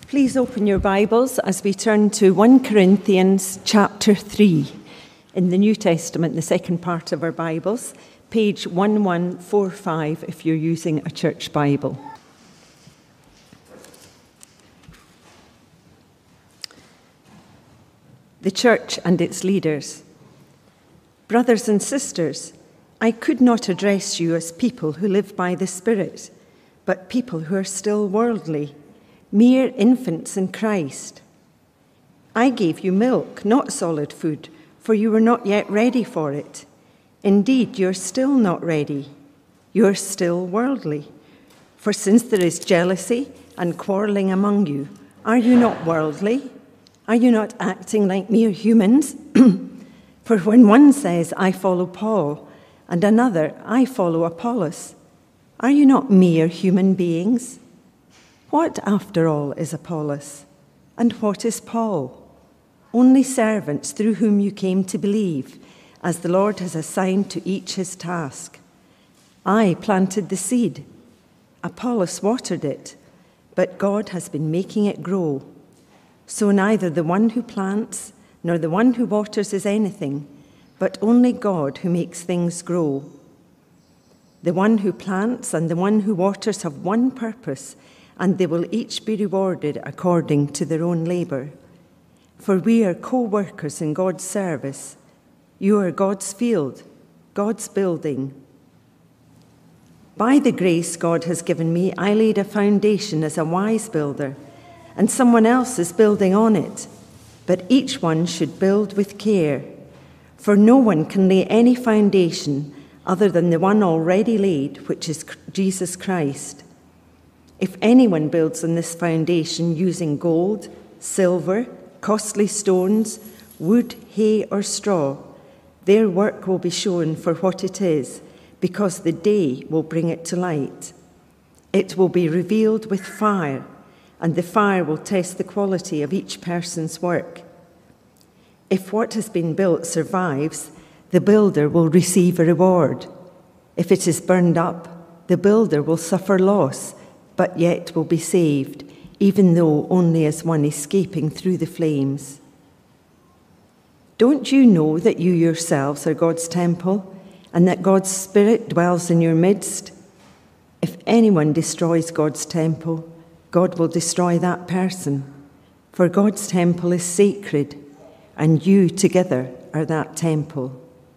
Please open your Bibles as we turn to 1 Corinthians chapter 3 in the New Testament, the second part of our Bibles, page 1145 if you're using a church Bible. The church and its leaders. Brothers and sisters, I could not address you as people who live by the Spirit, but people who are still worldly, mere infants in Christ. I gave you milk, not solid food, for you were not yet ready for it. Indeed, you're still not ready. You're still worldly. For since there is jealousy and quarreling among you, are you not worldly? Are you not acting like mere humans? For when one says, I follow Paul, and another, I follow Apollos, are you not mere human beings? What, after all, is Apollos? And what is Paul? Only servants through whom you came to believe, as the Lord has assigned to each his task. I planted the seed. Apollos watered it, but God has been making it grow. So neither the one who plants nor the one who waters is anything, but only God who makes things grow. The one who plants and the one who waters have one purpose, and they will each be rewarded according to their own labor. For we are co-workers in God's service. You are God's field, God's building. By the grace God has given me, I laid a foundation as a wise builder, and someone else is building on it. But each one should build with care, for no one can lay any foundation other than the one already laid, which is Jesus Christ. If anyone builds on this foundation using gold, silver, costly stones, wood, hay, or straw, their work will be shown for what it is, because the day will bring it to light. It will be revealed with fire, and the fire will test the quality of each person's work. If what has been built survives, the builder will receive a reward. If it is burned up, the builder will suffer loss, but yet will be saved, even though only as one escaping through the flames. Don't you know that you yourselves are God's temple, and that God's Spirit dwells in your midst? If anyone destroys God's temple, God will destroy that person, for God's temple is sacred, and you together are that temple.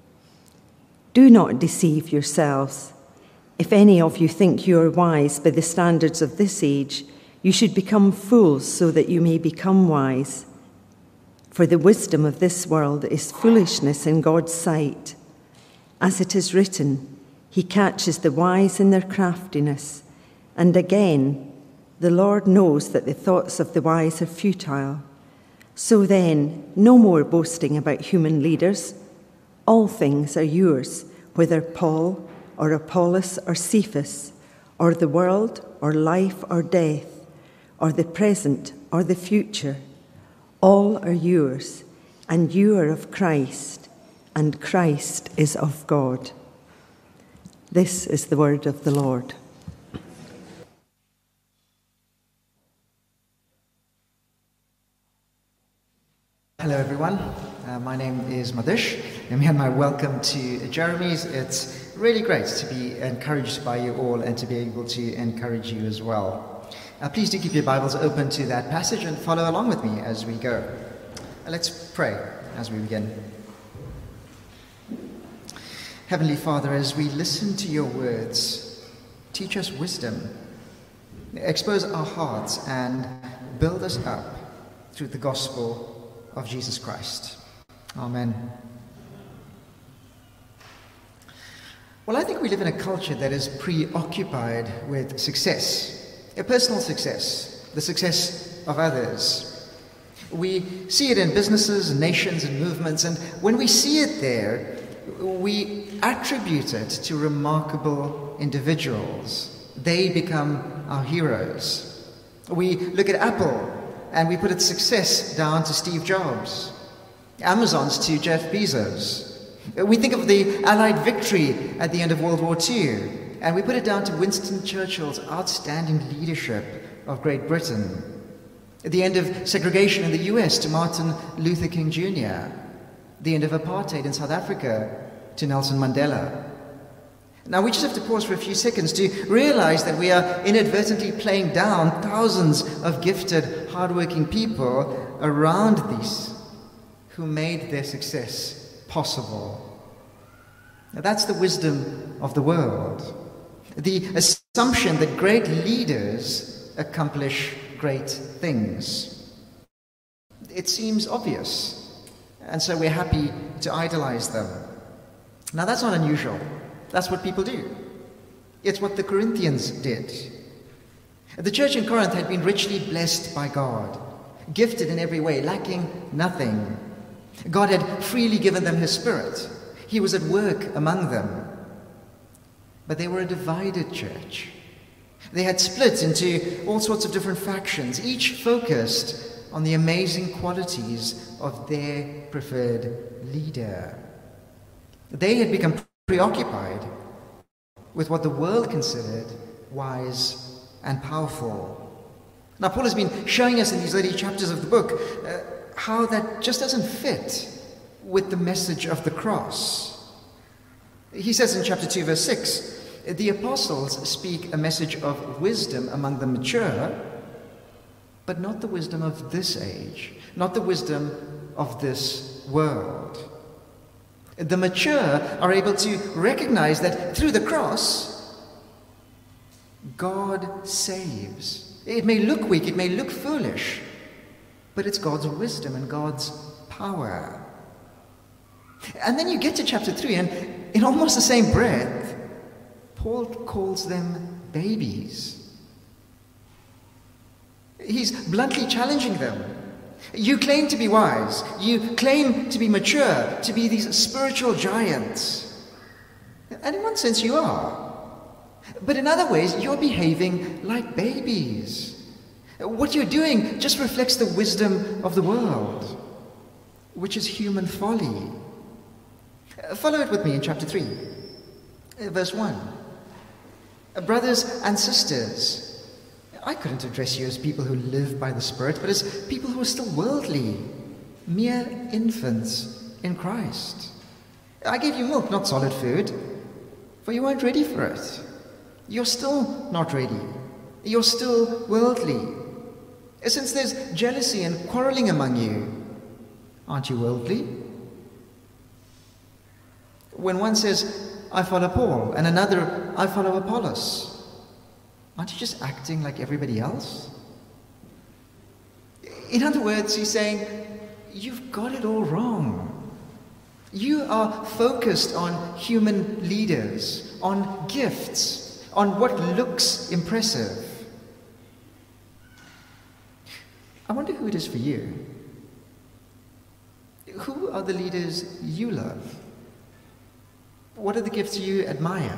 Do not deceive yourselves. If any of you think you are wise by the standards of this age, you should become fools so that you may become wise. For the wisdom of this world is foolishness in God's sight. As it is written, he catches the wise in their craftiness. And again, the Lord knows that the thoughts of the wise are futile. So then, no more boasting about human leaders. All things are yours, whether Paul or Apollos or Cephas, or the world or life or death, or the present or the future. All are yours, and you are of Christ, and Christ is of God. This is the word of the Lord. Hello everyone, my name is Madhush, and my welcome to Jeremy's. It's really great to be encouraged by you all and to be able to encourage you as well. Please do keep your Bibles open to that passage and follow along with me as we go. Let's pray as we begin. Heavenly Father, as we listen to your words, teach us wisdom, expose our hearts and build us up through the gospel of Jesus Christ. Amen. Well, I think we live in a culture that is preoccupied with success, a personal success, the success of others. We see it in businesses, nations, and movements, and when we see it there, we attribute it to remarkable individuals. They become our heroes. We look at Apple, and we put its success down to Steve Jobs, Amazon's to Jeff Bezos. We think of the Allied victory at the end of World War II, and we put it down to Winston Churchill's outstanding leadership of Great Britain. The end of segregation in the US to Martin Luther King Jr. The end of apartheid in South Africa to Nelson Mandela. Now we just have to pause for a few seconds to realize that we are inadvertently playing down thousands of gifted, hardworking people around these who made their success possible. Now that's the wisdom of the world. The assumption that great leaders accomplish great things. It seems obvious, and so we're happy to idolize them. Now that's not unusual. That's what people do. It's what the Corinthians did. The church in Corinth had been richly blessed by God, gifted in every way, lacking nothing. God had freely given them His Spirit. He was at work among them. But they were a divided church. They had split into all sorts of different factions, each focused on the amazing qualities of their preferred leader. They had become preoccupied with what the world considered wise and powerful. Now, Paul has been showing us in these early chapters of the book how that just doesn't fit with the message of the cross. He says in chapter 2, verse 6, the apostles speak a message of wisdom among the mature, but not the wisdom of this age, not the wisdom of this world. The mature are able to recognize that through the cross, God saves. It may look weak, it may look foolish, but it's God's wisdom and God's power. And then you get to chapter 3, and in almost the same breath, Paul calls them babies. He's bluntly challenging them. You claim to be wise. You claim to be mature, to be these spiritual giants. And in one sense you are. But in other ways, you're behaving like babies. What you're doing just reflects the wisdom of the world, which is human folly. Follow it with me in chapter 3, verse 1. Brothers and sisters, I couldn't address you as people who live by the Spirit, but as people who are still worldly, mere infants in Christ. I gave you milk, not solid food, for you weren't ready for it. You're still not ready. You're still worldly. Since there's jealousy and quarreling among you, aren't you worldly? When one says, I follow Paul, and another, I follow Apollos, aren't you just acting like everybody else? In other words, he's saying, you've got it all wrong. You are focused on human leaders, on gifts, on what looks impressive. I wonder who it is for you. Who are the leaders you love? What are the gifts you admire?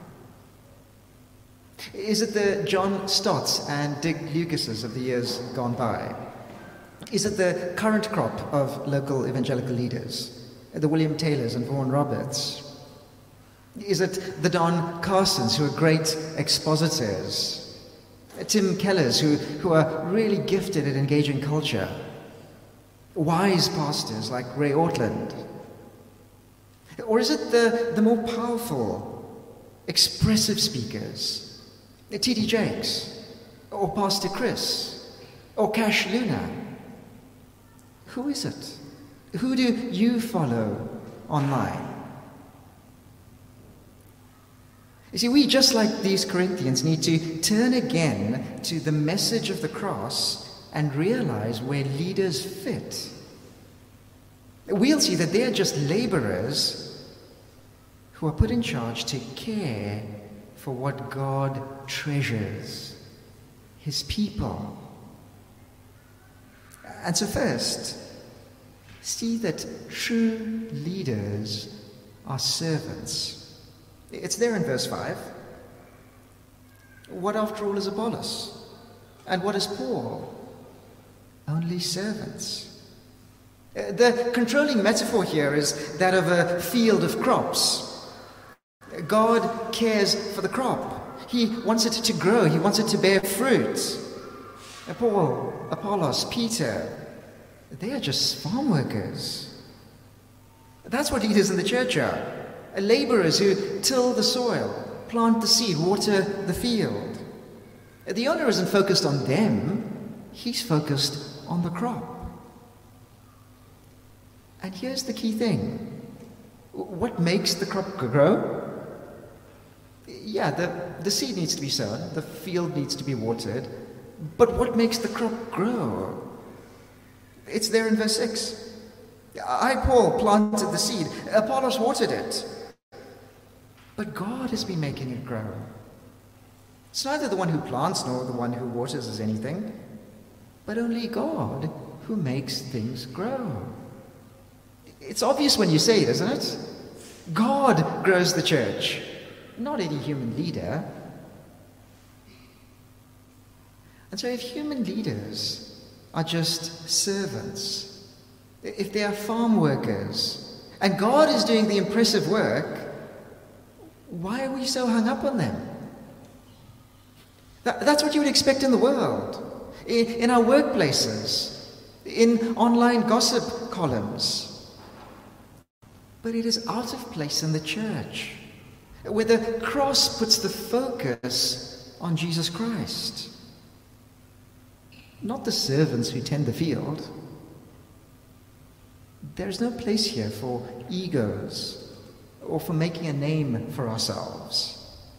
Is it the John Stotts and Dick Lucases of the years gone by? Is it the current crop of local evangelical leaders, the William Taylors and Vaughan Roberts? Is it the Don Carsons, who are great expositors? Tim Kellers, who are really gifted at engaging culture? Wise pastors like Ray Ortland? Or is it the more powerful, expressive speakers, T.D. Jakes, or Pastor Chris, or Cash Luna? Who is it? Who do you follow online? You see, we, just like these Corinthians, need to turn again to the message of the cross and realize where leaders fit. We'll see that they're just laborers who are put in charge to care for what God treasures, His people. And so first, see that true leaders are servants. It's there in verse 5. What, after all, is Apollos? And what is Paul? Only servants. The controlling metaphor here is that of a field of crops. God cares for the crop. He wants it to grow. He wants it to bear fruit. Paul, Apollos, Peter, they are just farm workers. That's what leaders in the church are. Laborers who till the soil, plant the seed, water the field. The owner isn't focused on them, he's focused on the crop. And here's the key thing. What makes the crop grow? Yeah, the seed needs to be sown, the field needs to be watered, but what makes the crop grow? It's there in verse 6. I, Paul, planted the seed, Apollos watered it, but God has been making it grow. It's neither the one who plants nor the one who waters as anything, but only God who makes things grow. It's obvious when you say it, isn't it? God grows the church, not any human leader. And so if human leaders are just servants, if they are farm workers, and God is doing the impressive work, why are we so hung up on them? That's what you would expect in the world, in our workplaces, in online gossip columns. But it is out of place in the church, where the cross puts the focus on Jesus Christ. Not the servants who tend the field. There's no place here for egos or for making a name for ourselves.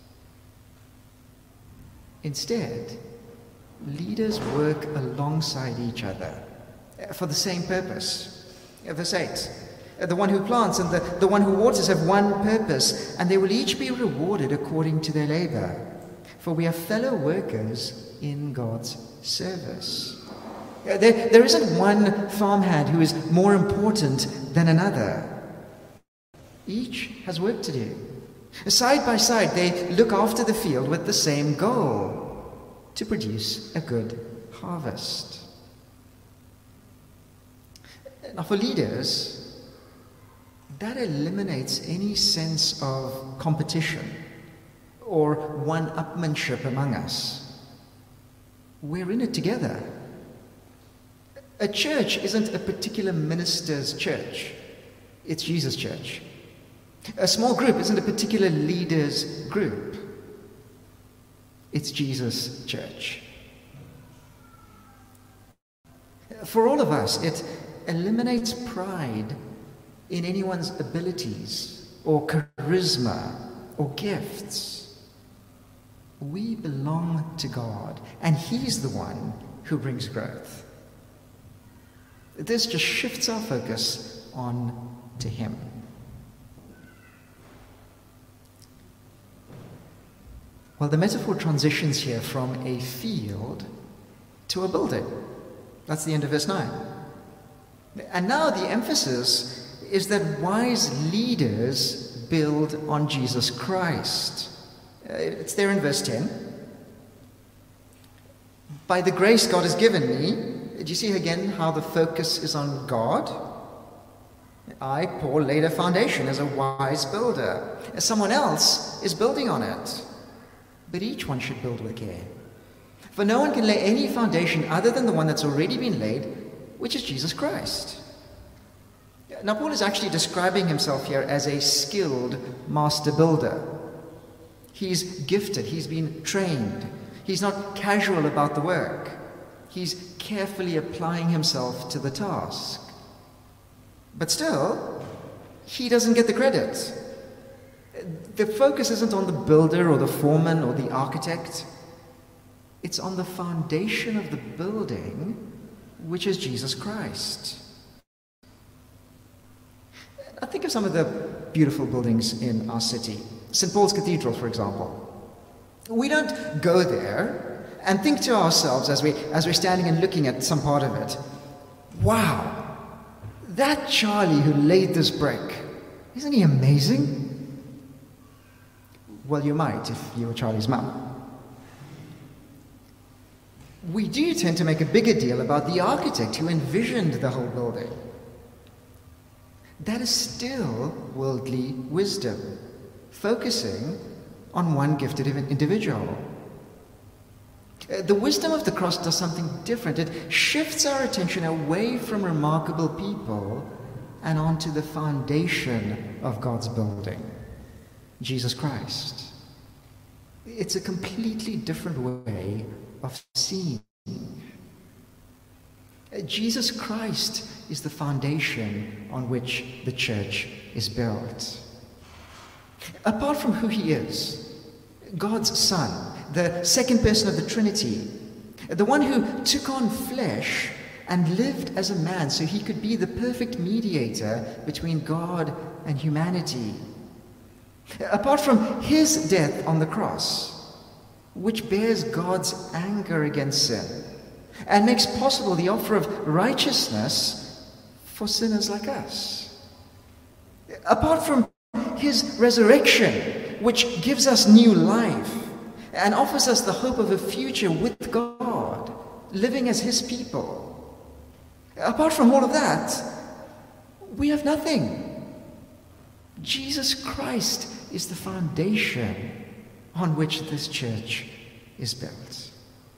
Instead, leaders work alongside each other for the same purpose. Verse 8, the one who plants and the one who waters have one purpose, and they will each be rewarded according to their labor. For we are fellow workers in God's service. There isn't one farmhand who is more important than another. Each has work to do. Side by side, they look after the field with the same goal: to produce a good harvest. Now, for leaders, that eliminates any sense of competition or one-upmanship among us. We're in it together. A church isn't a particular minister's church. It's Jesus' church. A small group isn't a particular leader's group. It's Jesus' church. For all of us, it eliminates pride in anyone's abilities or charisma or gifts. We belong to God, and He's the one who brings growth. This just shifts our focus on to Him. Well, the metaphor transitions here from a field to a building. That's the end of verse 9. And now the emphasis is that wise leaders build on Jesus Christ. It's there in verse 10. By the grace God has given me, do you see again how the focus is on God? I, Paul, laid a foundation as a wise builder. Someone else is building on it. But each one should build with care. For no one can lay any foundation other than the one that's already been laid, which is Jesus Christ. Now, Paul is actually describing himself here as a skilled master builder. He's gifted, he's been trained. He's not casual about the work. He's carefully applying himself to the task. But still, he doesn't get the credit. The focus isn't on the builder or the foreman or the architect. It's on the foundation of the building, which is Jesus Christ. Now think of some of the beautiful buildings in our city. St. Paul's Cathedral, for example. We don't go there and think to ourselves as we're standing and looking at some part of it, wow, that Charlie who laid this brick, isn't he amazing? Well, you might if you were Charlie's mum. We do tend to make a bigger deal about the architect who envisioned the whole building. That is still worldly wisdom, focusing on one gifted individual. The wisdom of the cross does something different. It shifts our attention away from remarkable people and onto the foundation of God's building, Jesus Christ. It's a completely different way of seeing. Jesus Christ is the foundation on which the church is built. Apart from who he is, God's Son, the second person of the Trinity, the one who took on flesh and lived as a man so he could be the perfect mediator between God and humanity. Apart from his death on the cross, which bears God's anger against sin and makes possible the offer of righteousness for sinners like us. Apart from his resurrection, which gives us new life and offers us the hope of a future with God, living as his people. Apart from all of that, we have nothing. Jesus Christ is the foundation on which this church is built.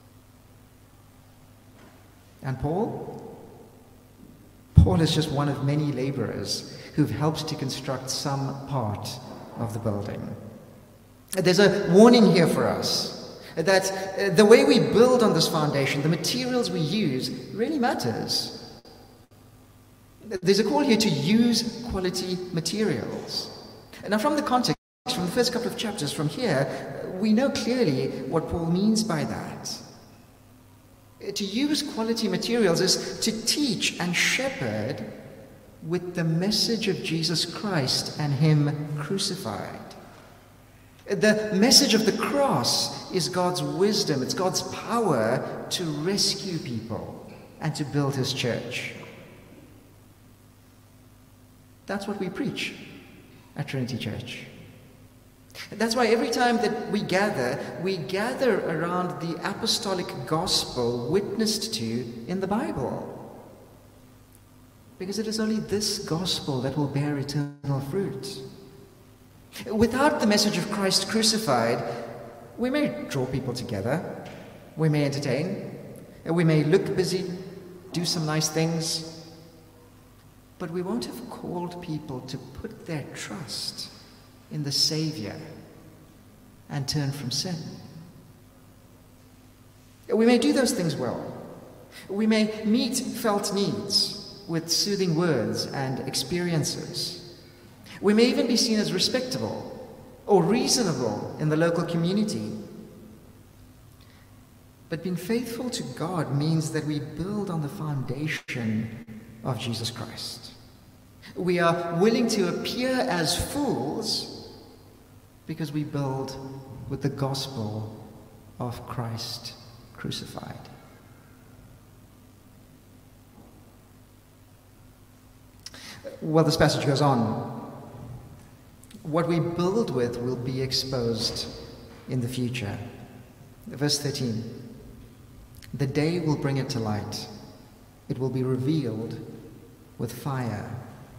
And Paul? Paul is just one of many laborers who've helped to construct some part of the building. There's a warning here for us that the way we build on this foundation, the materials we use, really matters. There's a call here to use quality materials. And now from the context, from the first couple of chapters from here, we know clearly what Paul means by that. To use quality materials is to teach and shepherd with the message of Jesus Christ and him crucified. The message of the cross is God's wisdom, it's God's power to rescue people and to build his church. That's what we preach at Trinity Church. That's why every time that we gather around the apostolic gospel witnessed to in the Bible. Because it is only this gospel that will bear eternal fruit. Without the message of Christ crucified, we may draw people together, we may entertain, we may look busy, do some nice things, but we won't have called people to put their trust in the Savior and turn from sin. We may do those things well. We may meet felt needs with soothing words and experiences. We may even be seen as respectable or reasonable in the local community. But being faithful to God means that we build on the foundation of Jesus Christ. We are willing to appear as fools because we build with the gospel of Christ crucified. Well, this passage goes on. What we build with will be exposed in the future. Verse 13. The day will bring it to light. It will be revealed with fire.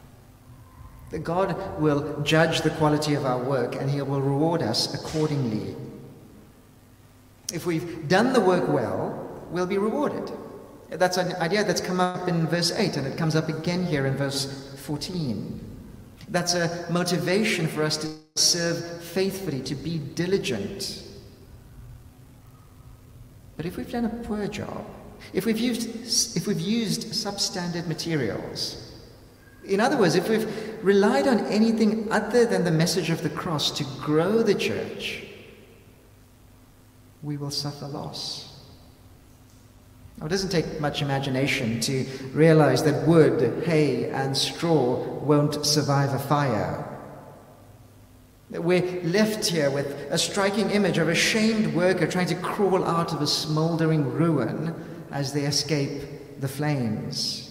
God will judge the quality of our work and he will reward us accordingly. If we've done the work well, we'll be rewarded. That's an idea that's come up in verse 8 and it comes up again here in verse 14. That's a motivation for us to serve faithfully, to be diligent. But if we've done a poor job, if we've used substandard materials, in other words, if we've relied on anything other than the message of the cross to grow the church, we will suffer loss. Now, it doesn't take much imagination to realize that wood, hay, and straw won't survive a fire. We're left here with a striking image of a shamed worker trying to crawl out of a smoldering ruin as they escape the flames.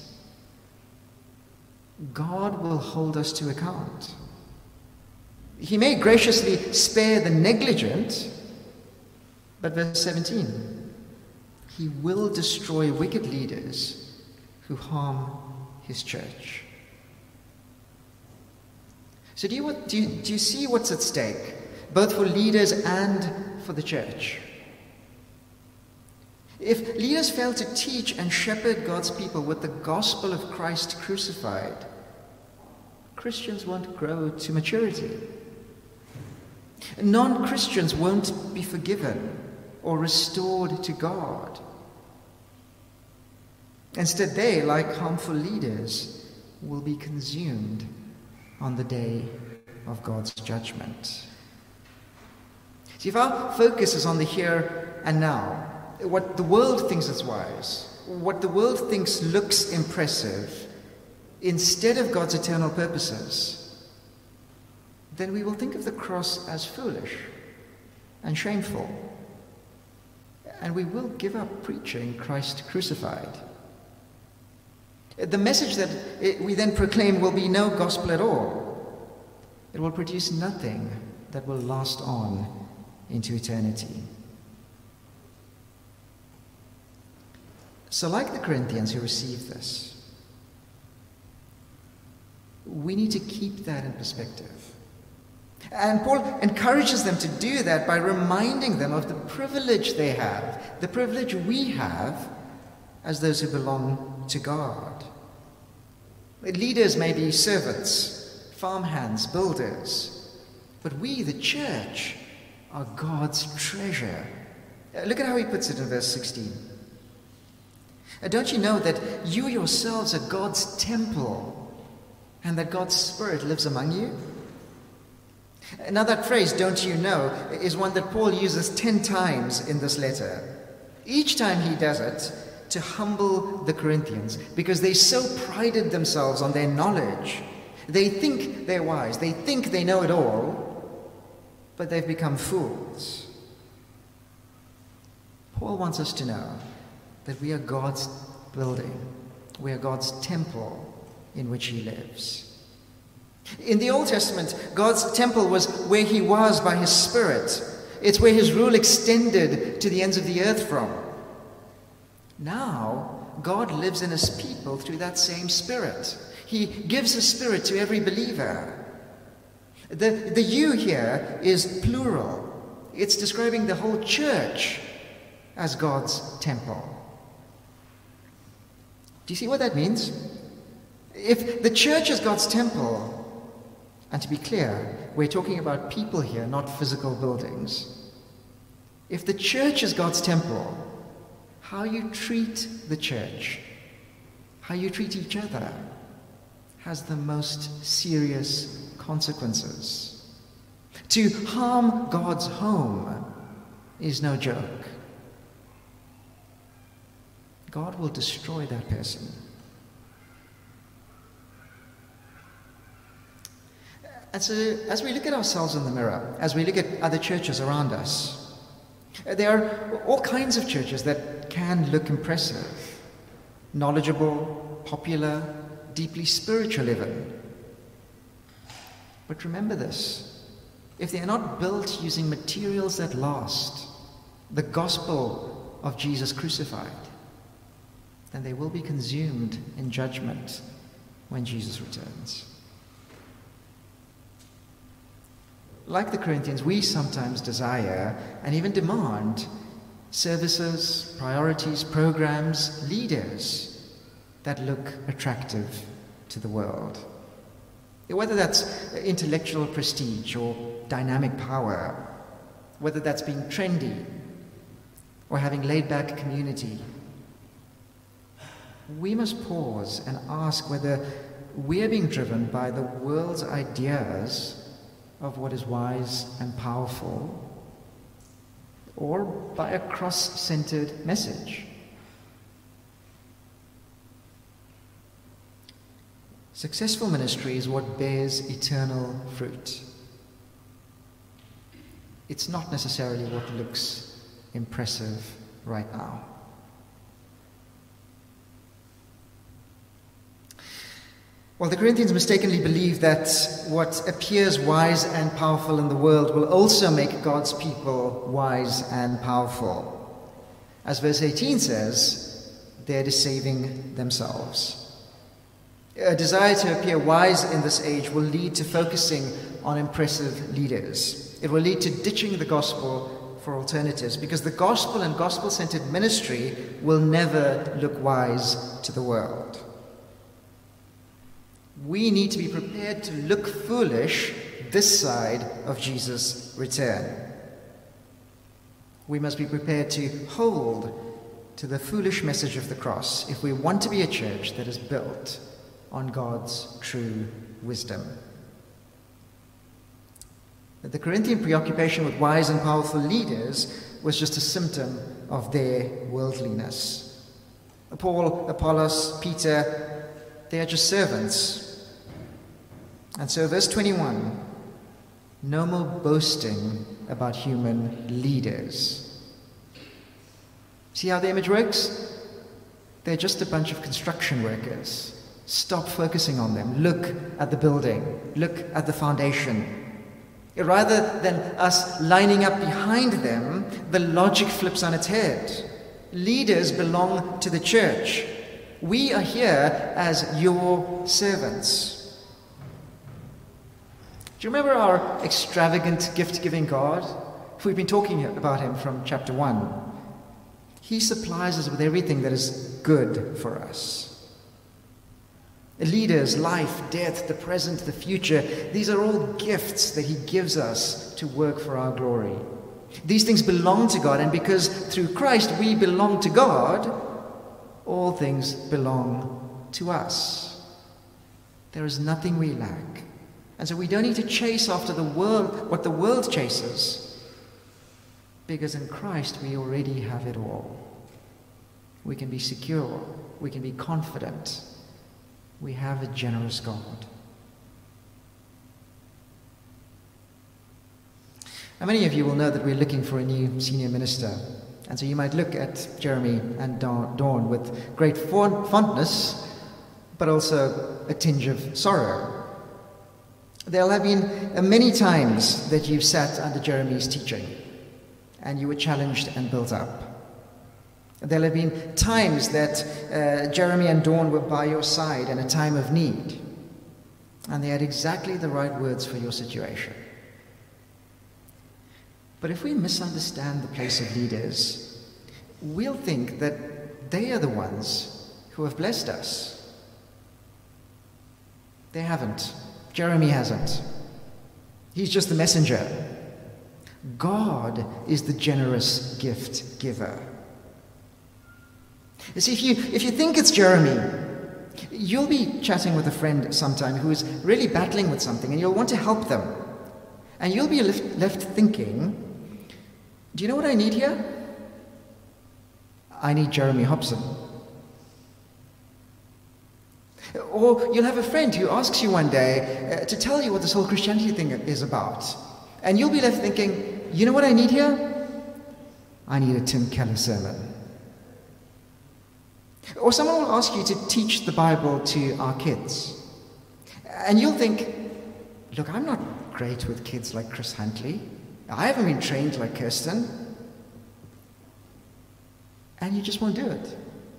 God will hold us to account. He may graciously spare the negligent, but verse 17, he will destroy wicked leaders who harm his church. So do you see what's at stake, both for leaders and for the church? If leaders fail to teach and shepherd God's people with the gospel of Christ crucified, Christians won't grow to maturity. Non-Christians won't be forgiven or restored to God. Instead, they, like harmful leaders, will be consumed on the day of God's judgment. See, if our focus is on the here and now, what the world thinks is wise, what the world thinks looks impressive, instead of God's eternal purposes, then we will think of the cross as foolish and shameful, and we will give up preaching Christ crucified. The message that we then proclaim will be no gospel at all. It will produce nothing that will last on into eternity. So, like the Corinthians who received this, we need to keep that in perspective. And Paul encourages them to do that by reminding them of the privilege they have, the privilege we have as those who belong to God. Leaders may be servants, farmhands, builders, but we, the church, are God's treasure. Look at how he puts it in verse 16. Don't you know that you yourselves are God's temple and that God's Spirit lives among you? Now that phrase, don't you know, is one that Paul uses 10 times in this letter. Each time he does it to humble the Corinthians because they so prided themselves on their knowledge. They think they're wise, they think they know it all, but they've become fools. Paul wants us to know that we are God's building, we are God's temple in which he lives. In the Old Testament, God's temple was where he was by his Spirit. It's where his rule extended to the ends of the earth from. Now, God lives in his people through that same Spirit. He gives his Spirit to every believer. The you here is plural. It's describing the whole church as God's temple. Do you see what that means? If the church is God's temple, and to be clear, we're talking about people here, not physical buildings. If the church is God's temple, how you treat the church, how you treat each other, has the most serious consequences. To harm God's home is no joke. God will destroy that person. And so, as we look at ourselves in the mirror, as we look at other churches around us, there are all kinds of churches that can look impressive, knowledgeable, popular, deeply spiritual even. But remember this, if they are not built using materials that last, the gospel of Jesus crucified, then they will be consumed in judgment when Jesus returns. Like the Corinthians, we sometimes desire and even demand services, priorities, programs, leaders that look attractive to the world. Whether that's intellectual prestige or dynamic power, whether that's being trendy or having laid-back community, we must pause and ask whether we're being driven by the world's ideas of what is wise and powerful, or by a cross-centered message. Successful ministry is what bears eternal fruit. It's not necessarily what looks impressive right now. Well, the Corinthians mistakenly believed that what appears wise and powerful in the world will also make God's people wise and powerful. As verse 18 says, they're deceiving themselves. A desire to appear wise in this age will lead to focusing on impressive leaders. It will lead to ditching the gospel for alternatives, because the gospel and gospel-centered ministry will never look wise to the world. We need to be prepared to look foolish this side of Jesus' return. We must be prepared to hold to the foolish message of the cross if we want to be a church that is built on God's true wisdom. The Corinthian preoccupation with wise and powerful leaders was just a symptom of their worldliness. Paul, Apollos, Peter, they are just servants. And so verse 21, no more boasting about human leaders. See how the image works? They're just a bunch of construction workers. Stop focusing on them. Look at the building. Look at the foundation. Rather than us lining up behind them, the logic flips on its head. Leaders belong to the church. We are here as your servants. Do you remember our extravagant gift-giving God? We've been talking about him from chapter 1. He supplies us with everything that is good for us. Leaders, life, death, the present, the future, these are all gifts that he gives us to work for our glory. These things belong to God, and because through Christ we belong to God, all things belong to us. There is nothing we lack. And so we don't need to chase after the world, what the world chases, because in Christ we already have it all. We can be secure. We can be confident. We have a generous God. Now, many of you will know that we're looking for a new senior minister. And so you might look at Jeremy and Dawn with great fondness, but also a tinge of sorrow. There'll have been many times that you've sat under Jeremy's teaching, and you were challenged and built up. There'll have been times that Jeremy and Dawn were by your side in a time of need, and they had exactly the right words for your situation. But if we misunderstand the place of leaders, we'll think that they are the ones who have blessed us. They haven't. Jeremy hasn't. He's just the messenger. God is the generous gift giver. You see, if you think it's Jeremy, you'll be chatting with a friend sometime who is really battling with something, and you'll want to help them. And you'll be left thinking, do you know what I need here? I need Jeremy Hobson. Or you'll have a friend who asks you one day to tell you what this whole Christianity thing is about. And you'll be left thinking, you know what I need here? I need a Tim Keller sermon. Or someone will ask you to teach the Bible to our kids. And you'll think, look, I'm not great with kids like Chris Huntley. I haven't been trained like Kirsten. And you just won't do it.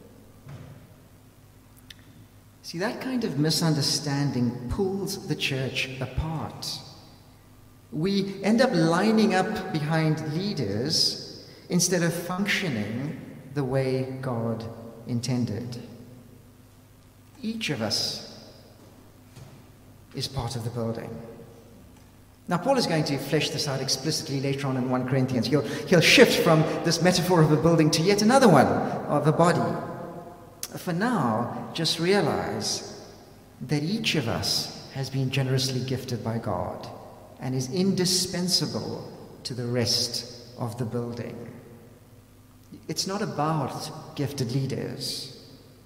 See, that kind of misunderstanding pulls the church apart. We end up lining up behind leaders instead of functioning the way God intended. Each of us is part of the building. Now, Paul is going to flesh this out explicitly later on in 1 Corinthians. He'll shift from this metaphor of a building to yet another one, of a body. For now, just realize that each of us has been generously gifted by God and is indispensable to the rest of the building. It's not about gifted leaders.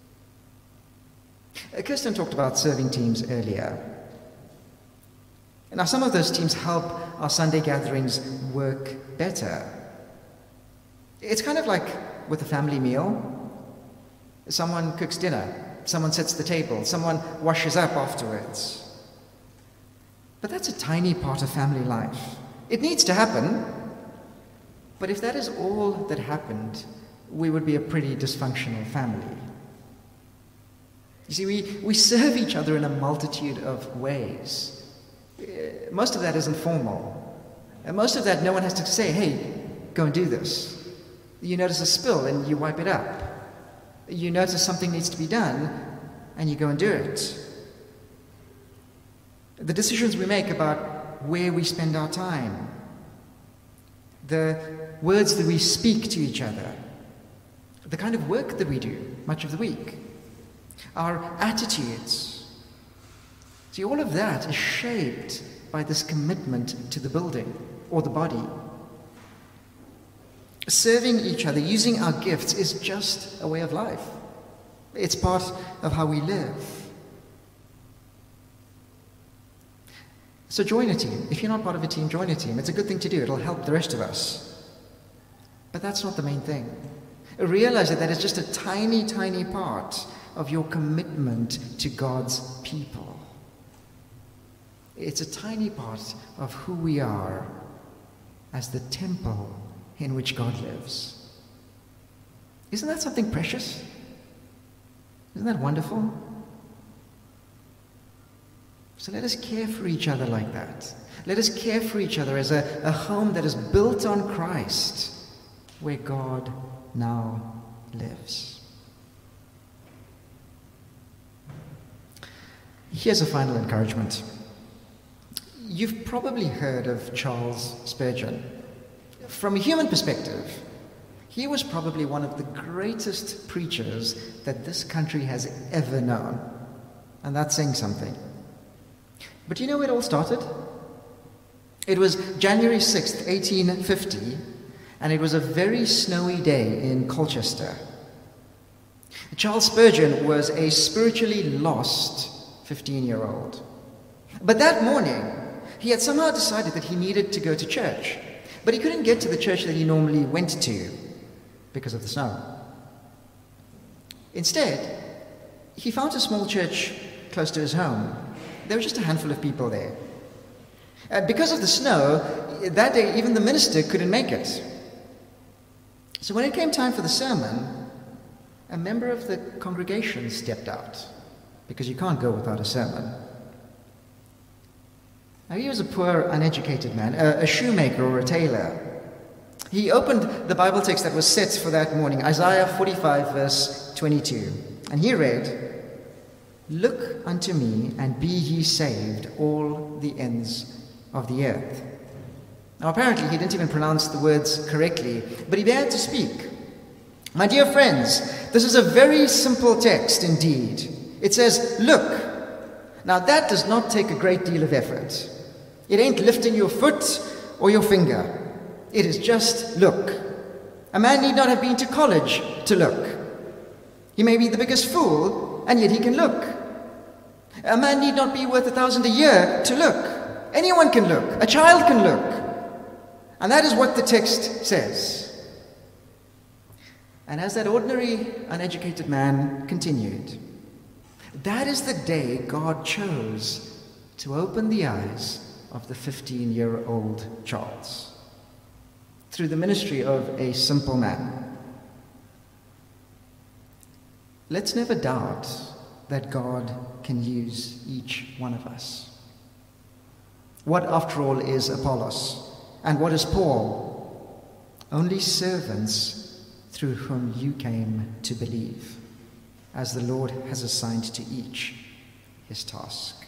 Kirsten talked about serving teams earlier. Now, some of those teams help our Sunday gatherings work better. It's kind of like with a family meal. Someone cooks dinner, someone sets the table, someone washes up afterwards. But that's a tiny part of family life. It needs to happen. But if that is all that happened, we would be a pretty dysfunctional family. You see, we serve each other in a multitude of ways. Most of that is informal. And most of that, no one has to say, hey, go and do this. You notice a spill and you wipe it up. You notice something needs to be done and you go and do it. The decisions we make about where we spend our time, the words that we speak to each other, the kind of work that we do much of the week, our attitudes. See, all of that is shaped by this commitment to the building or the body. Serving each other, using our gifts, is just a way of life. It's part of how we live. So join a team. If you're not part of a team, join a team. It's a good thing to do. It'll help the rest of us. But that's not the main thing. Realize that is just a tiny, tiny part of your commitment to God's people. It's a tiny part of who we are as the temple in which God lives. Isn't that something precious? Isn't that wonderful? So let us care for each other like that. Let us care for each other as a home that is built on Christ, where God now lives. Here's a final encouragement. You've probably heard of Charles Spurgeon. From a human perspective, he was probably one of the greatest preachers that this country has ever known. And that's saying something. But you know where it all started? It was January 6th, 1850, and it was a very snowy day in Colchester. Charles Spurgeon was a spiritually lost 15-year-old. But that morning, he had somehow decided that he needed to go to church. But he couldn't get to the church that he normally went to because of the snow. Instead, he found a small church close to his home. There were just a handful of people there. Because of the snow, that day even the minister couldn't make it. So when it came time for the sermon, a member of the congregation stepped out, because you can't go without a sermon. Now, he was a poor, uneducated man, a shoemaker or a tailor. He opened the Bible text that was set for that morning, Isaiah 45, verse 22, and he read, "Look unto me, and be ye saved, all the ends of the earth." Now, apparently, he didn't even pronounce the words correctly, but he began to speak. My dear friends, this is a very simple text indeed. It says, "Look." Now, that does not take a great deal of effort. It ain't lifting your foot or your finger. It is just look. A man need not have been to college to look. He may be the biggest fool, and yet he can look. A man need not be worth 1,000 a year to look. Anyone can look. A child can look. And that is what the text says. And as that ordinary, uneducated man continued, that is the day God chose to open the eyes of the 15-year-old Charles through the ministry of a simple man. Let's never doubt that God can use each one of us. What, after all, is Apollos? And what is Paul? Only servants through whom you came to believe, as the Lord has assigned to each his task.